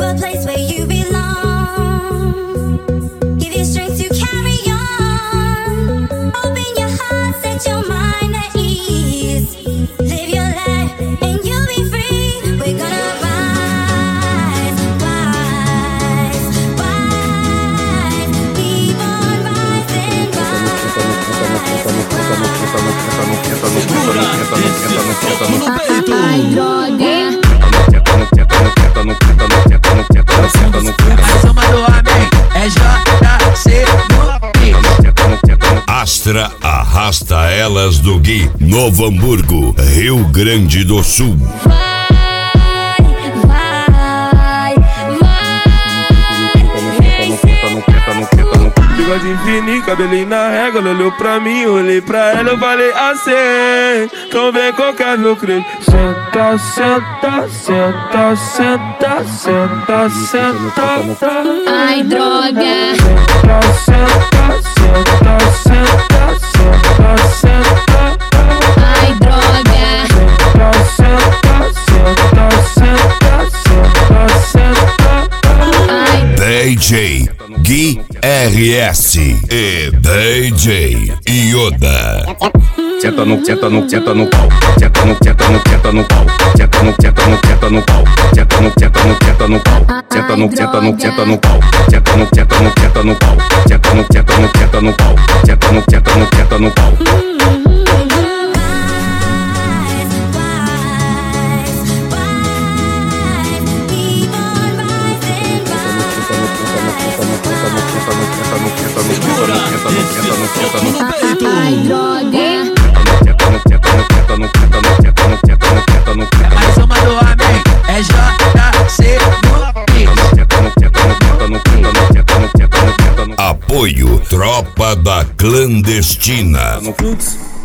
a place where you belong. Give you strength to carry on. Open your heart, set your mind at ease. Live your life and you'll be free. We're gonna rise, rise, rise. Keep on rising, Ai, droga. A soma do homem é JC Astra arrasta elas do Gui, Novo Hamburgo, Rio Grande do Sul. Bigode fininho, cabelinho na régua. Ela olhou pra mim, olhei pra ela, eu falei assim: então vem qualquer meu creme. Senta, senta, senta, senta, senta, senta. Ai, droga. Senta, senta, senta, senta, senta. Ai, droga. Senta, senta, senta, senta, senta. Ai. DJ Gui RS e DJ Yoda. Senta no, senta no, senta no pau. Senta no, senta no, senta no pau. Senta no, senta no, senta no pau. Senta no, senta no, senta no pau. Senta no, senta no, senta no pau. Senta no, senta no, senta no pau. Senta no, senta no, senta no pau. Senta no, senta no, senta no pau. Ai, droga. A soma do homem é JC Apoio Tropa da Clandestina. No fluxo.